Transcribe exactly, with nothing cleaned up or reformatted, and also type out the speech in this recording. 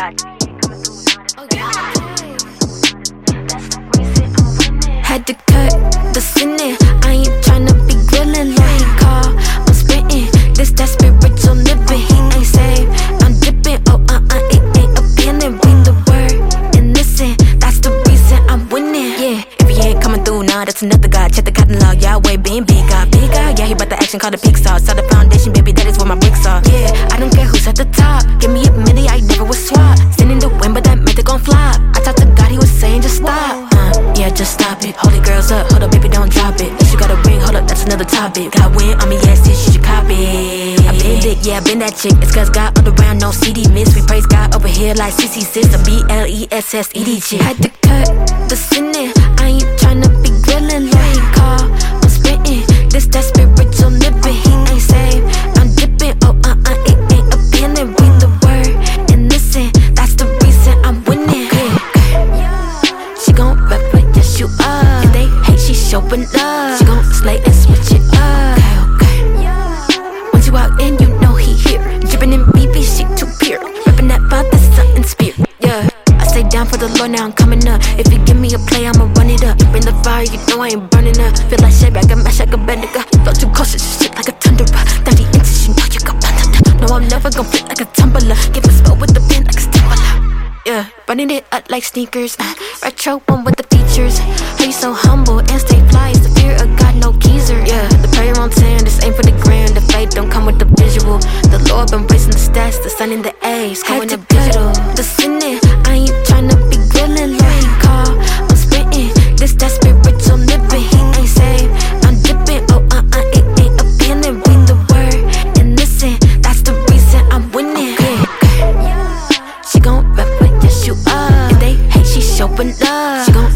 God. Had to cut the sinning. I ain't tryna be grilling like he call. I'm spitting this that spiritual living. He ain't saved, I'm dipping. Oh uh uh, it ain't appealing. Read the word and listen. That's the reason I'm winning. Yeah, if he ain't coming through, nah, that's another God. Check the catalog, Yahweh being big God, big God. Yeah, he brought the action, called the peak sauce. Saw the foundation, baby, that is where my bricks are. Yeah, I don't care who's at the top. Give me a minute, I never was swap. Send in the wind, but that meant it gon' flop. I talked to God, he was saying just stop. Uh, yeah, just stop it. Hold it, girls up. Hold up, baby, don't drop it. If you got a ring, hold up, that's another topic. Got win on me, yes, yes, you should copy. I been it, yeah, I been that chick. It's cause God all around, no C D miss. We praise God over here like C C sis, a B L E S S E D chick. Had to cut the sinning. I ain't tryna be grilling like he call. I'm spitting this that spiritual living. He ain't saved, I'm dipping. Oh uh uh, it ain't appealing. Read the word and listen. That's the reason I'm winning. She gon' rep it, yes you up. If they hate, she showing love. She gon' slay and switch it up. Okay, okay. Once you walk in, you know he here. Drippin' in B B, she too pure. Reppin' that Father, Son, and Spirit. Yeah, I stay down for the Lord, now I'm coming up. If you give me a play, I'ma run it up. Bring the fire, you know I ain't burning up. Feel like shit, I can mash like a Bendiga. Flow too cautious, shit like a thunderer. thirty inches, you know you got thunder. No, I'm never gon' flip like a tumbler. Give a spell with the pen like a stimuler. Yeah, running it up like sneakers. uh, Retro one with the features. How you so humble and stay fly? It's the fear of God, no geezer. Yeah, the prayer on ten, this ain't for the grand. The faith don't come with the visual. The Lord been raising the stats, the sun and the A's going to digital. The sinning, I ain't tryna be grilling like he call. I'm spitting this that spiritual living. He ain't saved, I'm dipping. Oh uh uh, it ain't appealing. Read the word and listen. That's the reason I'm winning. Okay, okay. She gon' rep it, yes you up. If they hate, she showing love. She gon'